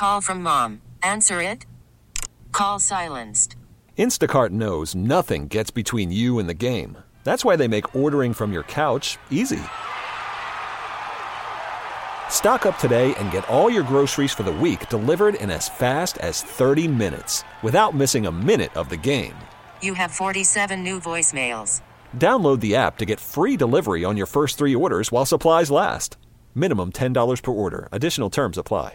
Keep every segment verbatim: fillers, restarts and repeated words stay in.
call from mom. Answer it. Call silenced. Instacart knows nothing gets between you and the game. That's why they make ordering from your couch easy. Stock up today and get all your groceries for the week delivered in as fast as thirty minutes without missing a minute of the game. You have forty-seven new voicemails. Download the app to get free delivery on your first three orders while supplies last. Minimum ten dollars per order. Additional terms apply.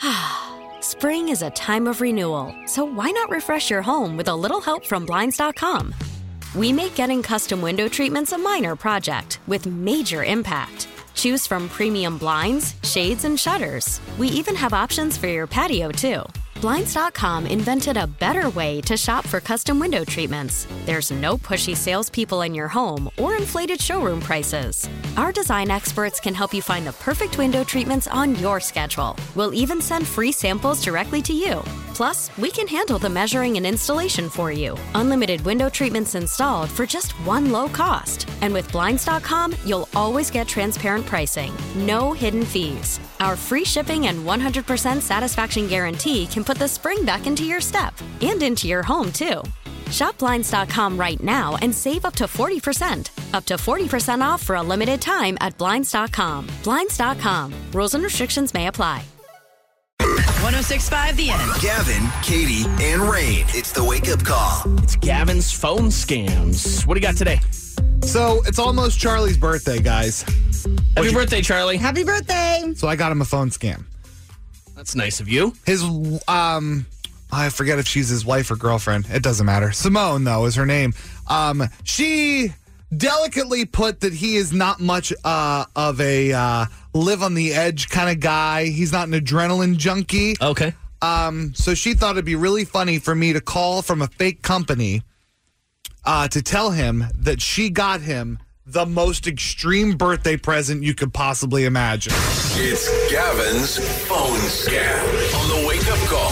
Spring is a time of renewal, so why not refresh your home with a little help from Blinds dot com? We make getting custom window treatments a minor project with major impact. Choose from premium blinds, shades, and shutters. We even have options for your patio, too. Blinds dot com invented a better way to shop for custom window treatments. There's no pushy salespeople in your home or inflated showroom prices. Our design experts can help you find the perfect window treatments on your schedule. We'll even send free samples directly to you. Plus, we can handle the measuring and installation for you. Unlimited window treatments installed for just one low cost. And with Blinds dot com, you'll always get transparent pricing. No hidden fees. Our free shipping and one hundred percent satisfaction guarantee can put the spring back into your step and into your home, too. Shop Blinds dot com right now and save up to forty percent. Up to forty percent off for a limited time at Blinds dot com. Blinds dot com. Rules and restrictions may apply. one oh six point five The End. Gavin, Katie, and Rain. It's the wake-up call. It's Gavin's phone scams. What do you got today? So it's almost Charlie's birthday, guys. Happy birthday, Charlie. Happy birthday. So I got him a phone scam. That's nice of you. His, um, I forget if she's his wife or girlfriend. It doesn't matter. Simone, though, is her name. Um, she delicately put that he is not much uh, of a uh, live on the edge kind of guy. He's not an adrenaline junkie. Okay. Um, so she thought it'd be really funny for me to call from a fake company uh, to tell him that she got him the most extreme birthday present you could possibly imagine. It's Gavin's phone scam on the wake-up call.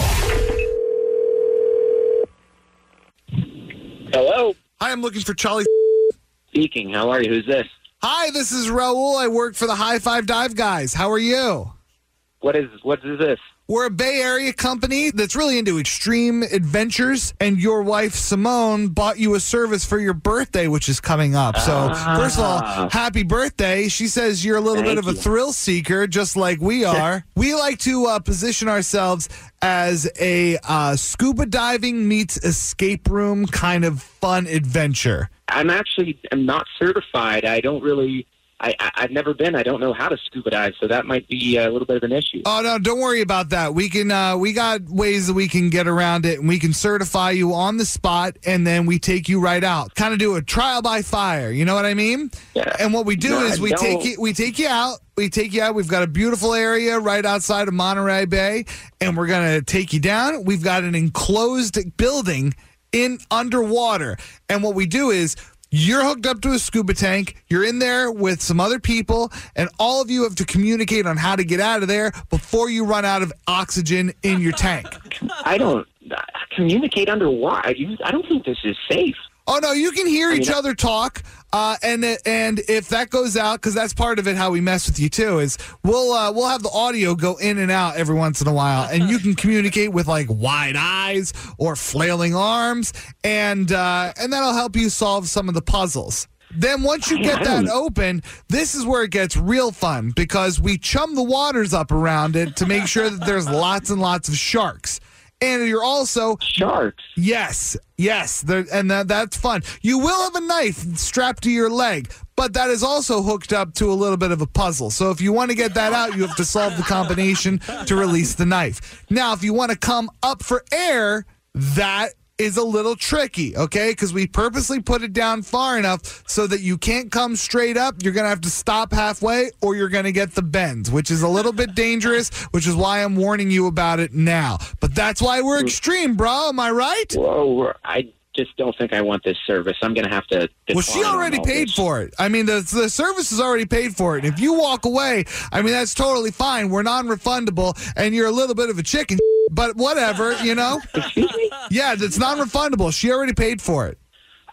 Hello? Hi, I'm looking for Charlie. Speaking. How are you? Who's this? Hi, this is Raul. I work for the High Five Dive Guys. How are you? What is what is this? We're a Bay Area company that's really into extreme adventures, and your wife, Simone, bought you a service for your birthday, which is coming up. So, Ah. first of all, happy birthday. She says you're a little Thank bit of a you. thrill seeker, just like we are. We like to uh, position ourselves as a uh, scuba diving meets escape room kind of fun adventure. I'm actually I'm not certified. I don't really. I, I I've never been. I don't know how to scuba dive, so that might be a little bit of an issue. Oh no, don't worry about that. We can uh, we got ways that we can get around it, and we can certify you on the spot, and then we take you right out. Kind of do a trial by fire. You know what I mean? Yeah. And what we do No, is I we don't. take you we take you out. We take you out. We've got a beautiful area right outside of Monterey Bay, and we're gonna take you down. We've got an enclosed building in underwater, and what we do is, you're hooked up to a scuba tank. You're in there with some other people, and all of you have to communicate on how to get out of there before you run out of oxygen in your tank. I don't uh, communicate underwater. I, use- I don't think this is safe. Oh, no, you can hear I mean, each other talk, uh, and and if that goes out, because that's part of it, how we mess with you, too, is we'll uh, we'll have the audio go in and out every once in a while, and you can communicate with, like, wide eyes or flailing arms, and uh, and that'll help you solve some of the puzzles. Then once you get that open, this is where it gets real fun, because we chum the waters up around it to make sure that there's lots and lots of sharks. And you're also... Sharks? Yes, yes, there, and that, that's fun. You will have a knife strapped to your leg, but that is also hooked up to a little bit of a puzzle. So if you want to get that out, you have to solve the combination to release the knife. Now, if you want to come up for air, that is a little tricky, okay? Because we purposely put it down far enough so that you can't come straight up. You're going to have to stop halfway, or you're going to get the bends, which is a little bit dangerous, which is why I'm warning you about it now. But that's why we're extreme, bro. Am I right? Whoa, I just don't think I want this service. I'm going to have to Well, she already paid for it. I mean, the the service is already paid for it. If you walk away, I mean, that's totally fine. We're non-refundable, and you're a little bit of a chicken, but whatever, you know? Excuse me? Yeah, it's non-refundable. She already paid for it.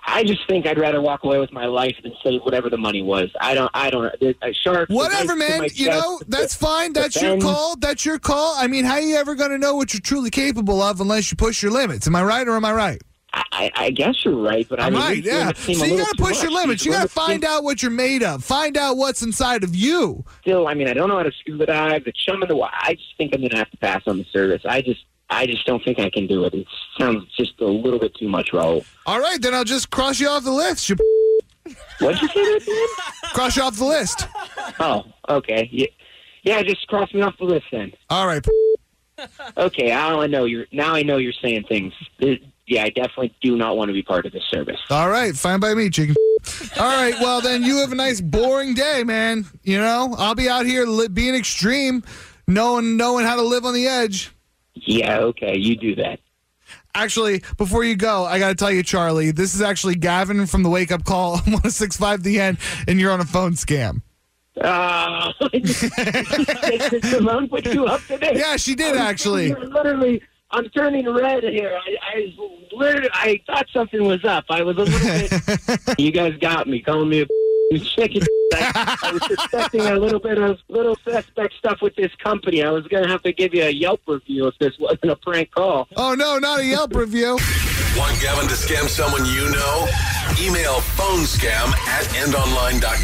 I just think I'd rather walk away with my life than say whatever the money was. I don't. I don't. A shark. Whatever, man. You know, that's fine. That's your call. That's your call. I mean, how are you ever going to know what you're truly capable of unless you push your limits? Am I right or am I right? I, I guess you're right, but I I'm mean, right. Yeah. So you got to push your limits. You got to find out what you're made of. Find out what's inside of you. Still, I mean, I don't know how to scuba dive. The chum in the water. I just think I'm going to have to pass on the service. I just. I just don't think I can do it. It sounds just a little bit too much, Raul. All right, then I'll just cross you off the list. What'd you say there at the end? Cross you off the list. Oh, okay. Yeah, yeah, just cross me off the list then. All right. Okay, now I know you're. Now I know you're saying things. Yeah, I definitely do not want to be part of this service. All right, fine by me, chicken. All right, well then you have a nice boring day, man. You know, I'll be out here li- being extreme, knowing knowing how to live on the edge. Yeah, okay, you do that. Actually, before you go, I got to tell you, Charlie, this is actually Gavin from the Wake Up Call one oh six point five The End, and you're on a phone scam. Uh, did Simone put you up today? Yeah, she did, actually. Literally, I'm turning red here. I, I literally, I thought something was up. I was a little bit. You guys got me, calling me a chicken. I, I was suspecting a little bit of little suspect stuff with this company. I was going to have to give you a Yelp review if this wasn't a prank call. Oh, no, not a Yelp review. Want Gavin to scam someone you know? Email phonescam at end online dot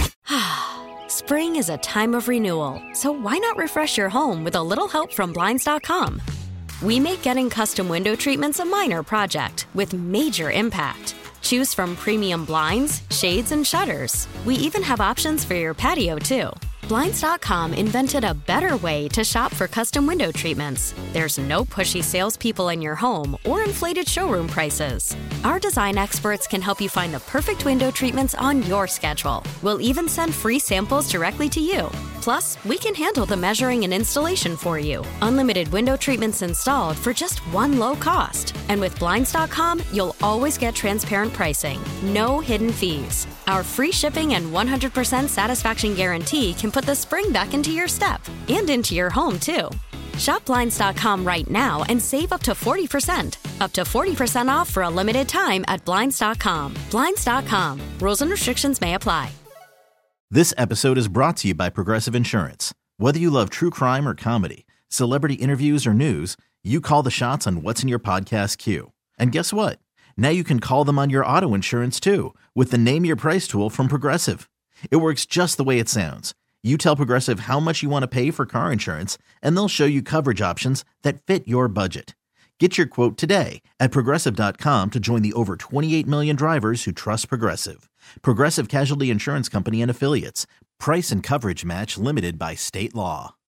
com. Spring is a time of renewal, so why not refresh your home with a little help from Blinds dot com? We make getting custom window treatments a minor project with major impact. Choose from premium blinds, shades, and shutters. We even have options for your patio, too. Blinds dot com invented a better way to shop for custom window treatments. There's no pushy salespeople in your home or inflated showroom prices. Our design experts can help you find the perfect window treatments on your schedule. We'll even send free samples directly to you. Plus, we can handle the measuring and installation for you. Unlimited window treatments installed for just one low cost. And with Blinds dot com, you'll always get transparent pricing. No hidden fees. Our free shipping and one hundred percent satisfaction guarantee can put the spring back into your step and into your home, too. Shop Blinds dot com right now and save up to forty percent. Up to forty percent off for a limited time at Blinds dot com. Blinds dot com. Rules and restrictions may apply. This episode is brought to you by Progressive Insurance. Whether you love true crime or comedy, celebrity interviews or news, you call the shots on what's in your podcast queue. And guess what? Now you can call them on your auto insurance, too, with the Name Your Price tool from Progressive. It works just the way it sounds. You tell Progressive how much you want to pay for car insurance, and they'll show you coverage options that fit your budget. Get your quote today at Progressive dot com to join the over twenty-eight million drivers who trust Progressive. Progressive Casualty Insurance Company and Affiliates. Price and coverage match limited by state law.